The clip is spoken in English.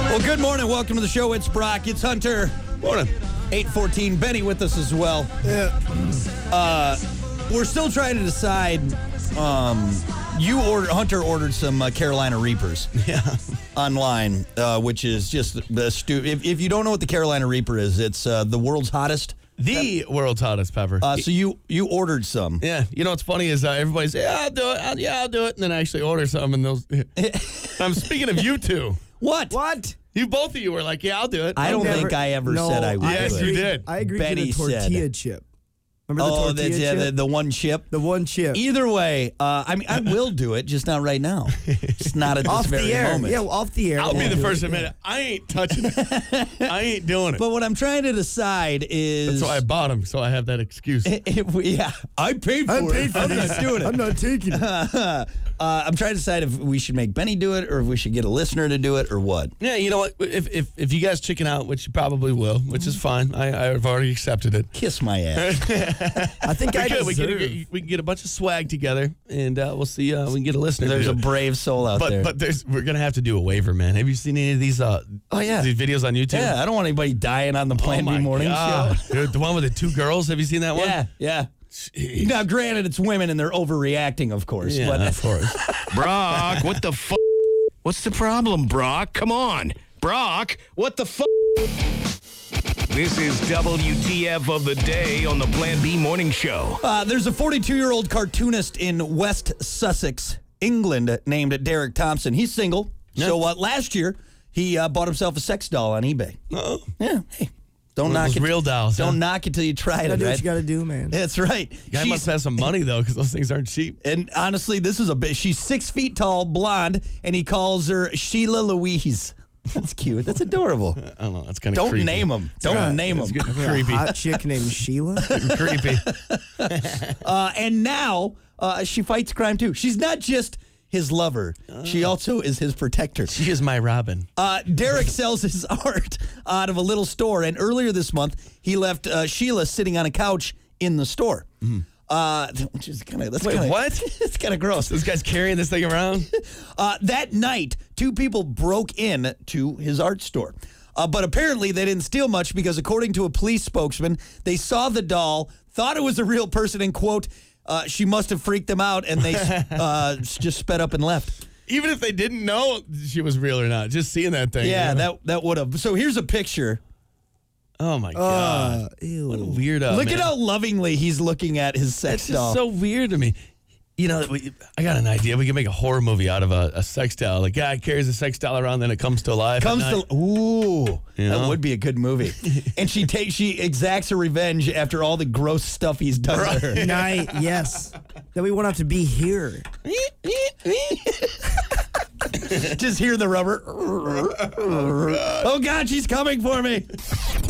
Well, good morning. Welcome to the show. It's Brock. It's Hunter. Morning. 8:14. Benny with us as well. Yeah. We're still trying to decide. Hunter ordered some Carolina Reapers. Yeah. Online, which is just the stupid. If you don't know what the Carolina Reaper is, it's the world's hottest. The world's hottest pepper. So you ordered some. Yeah. You know what's funny is everybody's, I'll do it. I'll do it. And then I actually order some. And those. I'm speaking of you two. What? Both of you were like, yeah, I'll do it. I don't think I ever said I would. Yes, do it. you did. I agreed Betty to the tortilla chip. Remember the tortilla chip? The one chip. The one chip. Either way, I will do it, just not right now. It's not at this Off very the air. moment. Yeah, off the air. I'll be the do first it. to admit it. I ain't touching it. I ain't doing it. But what I'm trying to decide is... That's why I bought them, so I have that excuse. I paid for it. I'm not doing it. I'm not taking it. I'm trying to decide if we should make Benny do it or if we should get a listener to do it or what. Yeah, you know what? If you guys chicken out, which you probably will, which is fine. I've already accepted it. Kiss my ass. I think We can get a bunch of swag together, and we'll see. We can get a listener. There's a brave soul out there. But we're gonna have to do a waiver, man. Have you seen any of these? yeah, these videos on YouTube. Yeah, I don't want anybody dying on the Plan B morning God. show. Dude, the one with the two girls. Have you seen that one? Yeah. Jeez. Now, granted, it's women and they're overreacting, of course. Yeah, but of course. Brock, what the fuck? What's the problem, Brock? Come on. Brock, what the fuck? This is WTF of the day on the Plan B Morning Show. There's a 42-year-old cartoonist in West Sussex, England, named Derek Thompson. He's single. Yeah. So last year, he bought himself a sex doll on eBay. Oh. Yeah. Hey, don't One of knock those it. real dolls. Don't knock it till you try it, Gotta do what right? you gotta do, man. That's right. Guy must have some money though, because those things aren't cheap. And honestly, this is a bit. She's 6 feet tall, blonde, and he calls her Sheila Louise. That's cute. That's adorable. I don't know. That's kind of Don't name him. Don't name him. It's getting A creepy. hot chick named Sheila. Creepy. And now she fights crime too. She's not just his lover. She also is his protector. She is my Robin. Derek sells his art out of a little store, and earlier this month, he left Sheila sitting on a couch in the store. Which is kind of what? It's kind of gross. This guy's carrying this thing around? That night, two people broke in to his art store. But apparently they didn't steal much because according to a police spokesman, they saw the doll, thought it was a real person, and quote, she must have freaked them out, and they just sped up and left. Even if they didn't know she was real or not, just seeing that thing. Yeah, you know? that would have. So here's a picture. Oh, my God. Ew. What a weirdo, Look man. at how lovingly he's looking at his sex That's just doll. so weird to me. You know, I got an idea. We can make a horror movie out of a sex doll. A guy carries a sex doll around, then it comes to life. Ooh, You that know? would be a good movie. And she exacts her revenge after all the gross stuff he's done to her. Night, yes. That we won't have to be here. Just hear the rubber. Oh God, she's coming for me.